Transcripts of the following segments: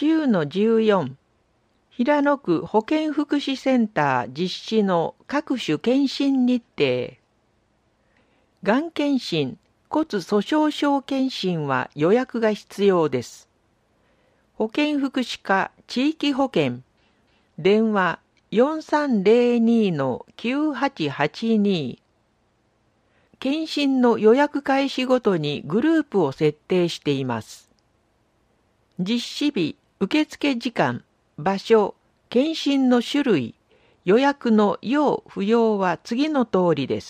9-14平野区保健福祉センター実施の各種検診日程。がん検診、骨粗しょう症検診は予約が必要です。保健福祉課地域保健、電話4302-9882。検診の予約開始ごとにグループを設定しています。実施日、受付時間、場所、検診の種類、予約の要不要は次の通りです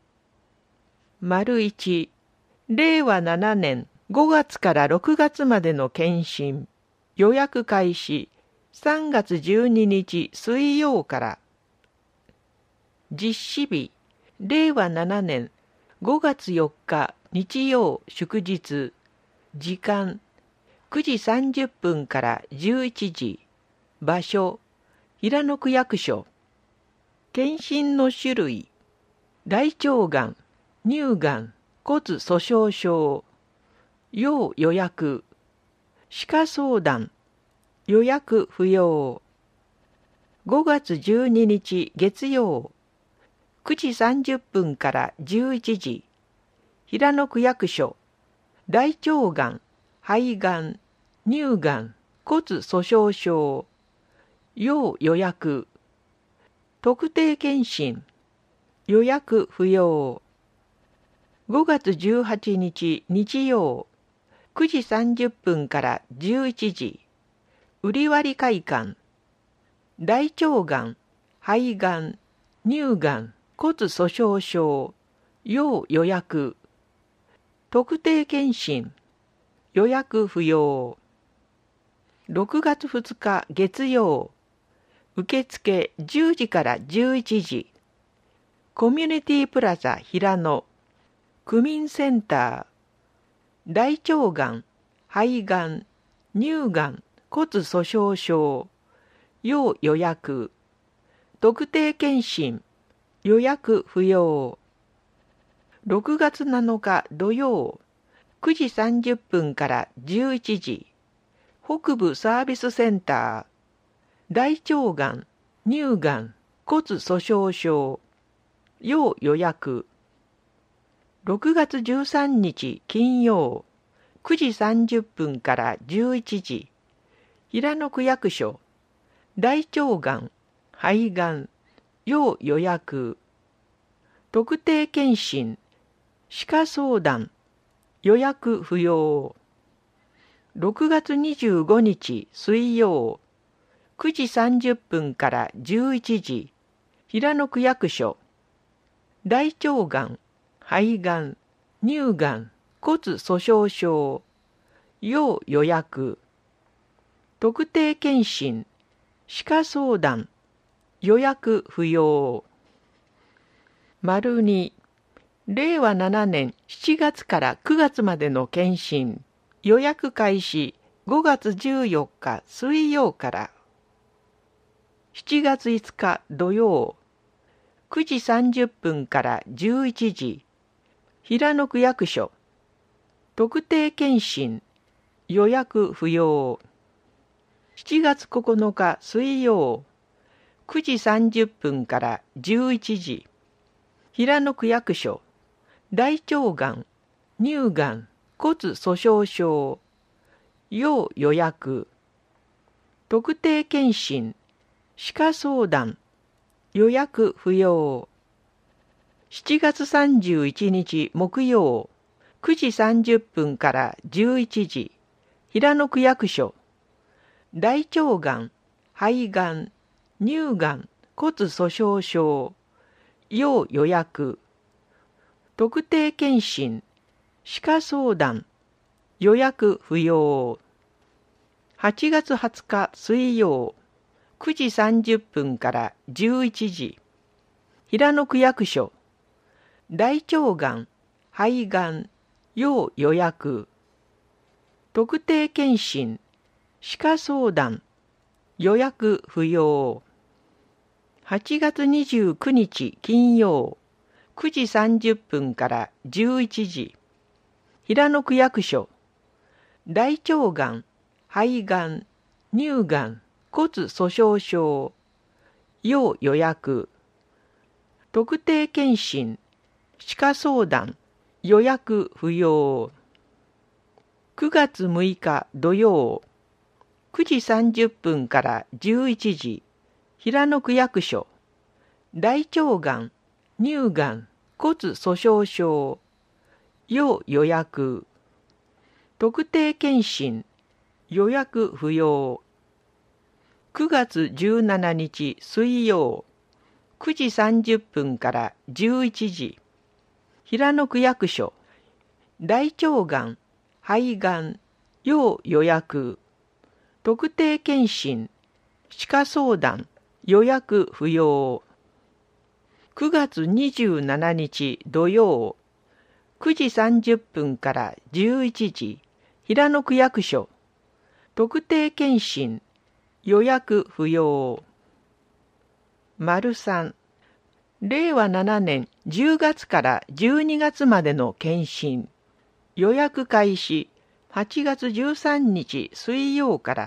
。1、令和7年5月から6月までの検診、予約開始3月12日水曜から。実施日、令和7年5月4日日曜祝日、時間9時30分から11時、場所平野区役所。検診の種類、大腸がん、乳がん、骨粗しょう症。要予約、歯科相談、予約不要。5月12日月曜、9時30分から11時、平野区役所。大腸がん、肺がん、乳がん、骨粗しょう症。要予約。特定健診、予約不要。5月18日日曜、9時30分から11時、売割会館。大腸がん、肺がん、乳がん、骨粗しょう症。要予約。特定健診、予約不要。6月2日月曜、受付10時から11時、コミュニティプラザ平野、区民センター、大腸がん、肺がん、乳がん、骨粗しょう症。要予約。特定健診、予約不要。6月7日土曜、9時30分から11時、北部サービスセンター、大腸がん、乳がん、骨粗しょう症。要予約。6月13日金曜、9時30分から11時、平野区役所。大腸がん、肺がん、要予約。特定健診、歯科相談、予約不要。6月25日水曜、9時30分から11時、平野区役所。大腸がん、肺がん、乳がん、骨粗しょう症。要予約。特定健診、歯科相談、予約不要。2、令和7年7月から9月までの検診、予約開始5月14日水曜から。7月5日土曜、9時30分から11時、平野区役所。特定健診、予約不要。7月9日水曜、9時30分から11時、平野区役所。大腸がん、乳がん、骨粗しょう症。要予約。特定健診、歯科相談、予約不要。7月31日木曜、9時30分から11時、平野区役所。大腸がん、肺がん、乳がん、骨粗しょう症。要予約。特定健診、歯科相談、予約不要。8月20日水曜、9時30分から11時、平野区役所。大腸がん、肺がん、要予約。特定健診、歯科相談、予約不要。8月29日金曜、9時30分から11時、平野区役所。大腸がん、肺がん、 乳がん、骨粗しょう症、要予約、特定健診、歯科相談、予約不要。9月6日土曜、9時30分から11時、平野区役所、大腸がん、乳がん、骨粗しょう症、要予約、特定健診、予約不要。9月17日水曜、9時30分から11時、平野区役所、大腸がん、肺がん、要予約、特定健診、歯科相談、予約不要。9月27日土曜、9時30分から11時、平野区役所、特定健診、予約不要。3、令和7年10月から12月までの検診、予約開始8月13日水曜から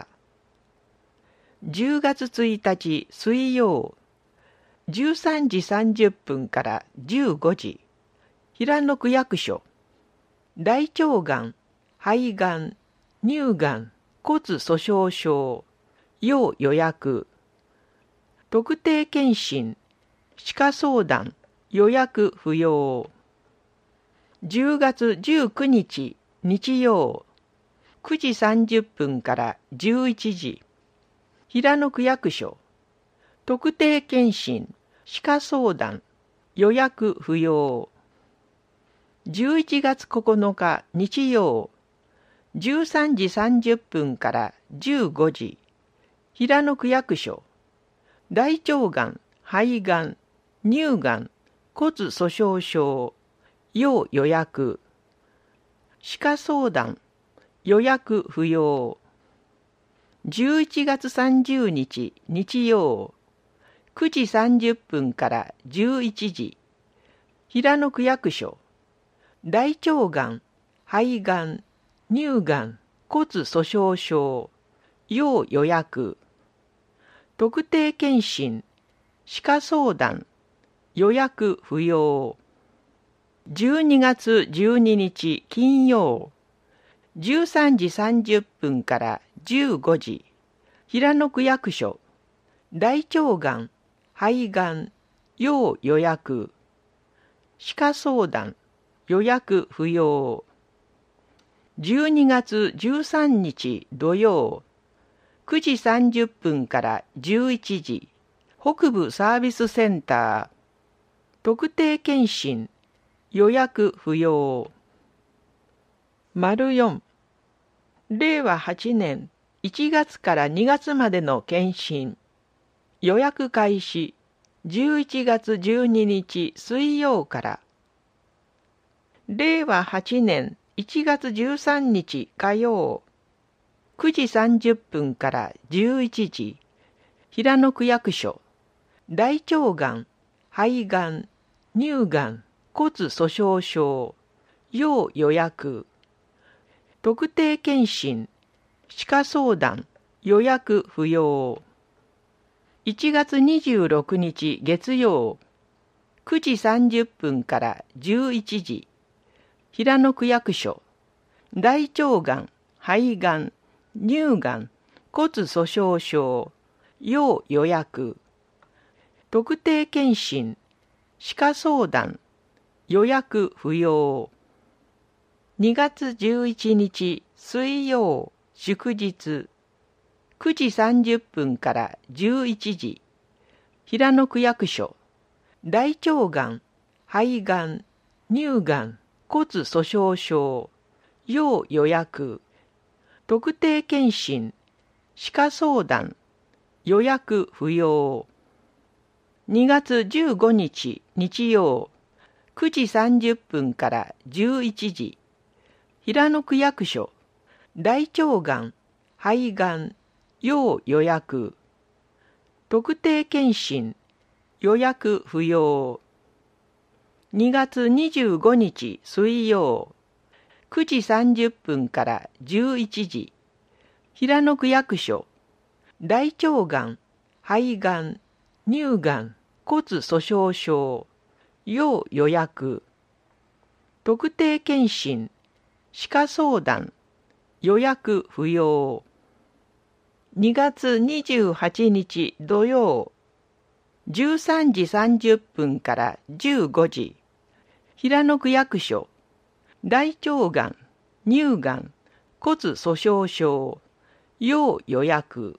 、10月1日水曜、13時30分から15時、平野区役所、大腸がん、肺がん、乳がん、骨粗しょう症、要予約、特定健診、歯科相談、予約不要。10月19日日曜、9時30分から11時、平野区役所、特定健診、歯科相談、予約不要。11月9日日曜、13時30分から15時、平野区役所、大腸がん、肺がん、乳がん、骨粗しょう症、要予約、歯科相談、予約不要。11月30日日曜、9時30分から11時、平野区役所、大腸がん、肺がん、乳がん、骨粗しょう症、要予約、特定健診、歯科相談、予約不要。12月12日金曜、13時30分から15時、平野区役所、大腸がん、肺がん、要予約、歯科相談、予約不要。12月13日土曜、9時30分から11時、北部サービスセンター、特定健診、予約不要。4、令和8年1月から2月までの検診、予約開始11月12日水曜から、令和8年1月13日火曜、9時30分から11時、平野区役所、大腸がん、肺がん、乳がん、骨粗しょう症、要予約、特定健診、歯科相談、予約不要。1月26日月曜、9時30分から11時、平野区役所、大腸がん、肺がん、乳がん、骨粗しょう症、要予約、特定健診、歯科相談、予約不要。2月11日水曜祝日、9時30分から11時、平野区役所、大腸がん、肺がん、乳がん、骨粗しょう症、要予約、特定健診、歯科相談、予約不要。2月15日日曜、9時30分から11時、平野区役所、大腸がん、肺がん、要予約、特定健診、予約不要。2月25日水曜、9時30分から11時、平野区役所、 大腸がん、肺がん、乳がん、骨粗しょう症、要予約。特定健診、歯科相談、予約不要。2月28日土曜、13時30分から15時、平野区役所、大腸がん、乳がん、骨粗しょう症、要予約。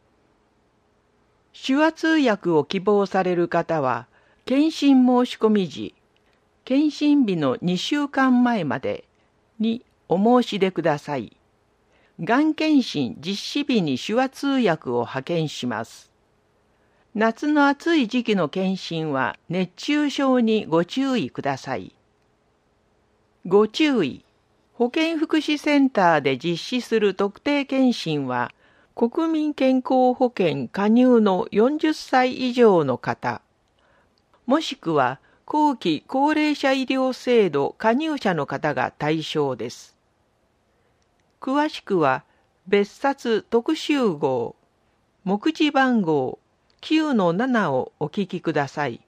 手話通訳を希望される方は、検診申し込み時、検診日の2週間前までにお申し出ください。がん検診実施日に手話通訳を派遣します。夏の暑い時期の検診は熱中症にご注意ください。ご注意。保健福祉センターで実施する特定健診は、国民健康保険加入の40歳以上の方、もしくは後期高齢者医療制度加入者の方が対象です。詳しくは、別冊特集号、目次番号 9-7 をお聞きください。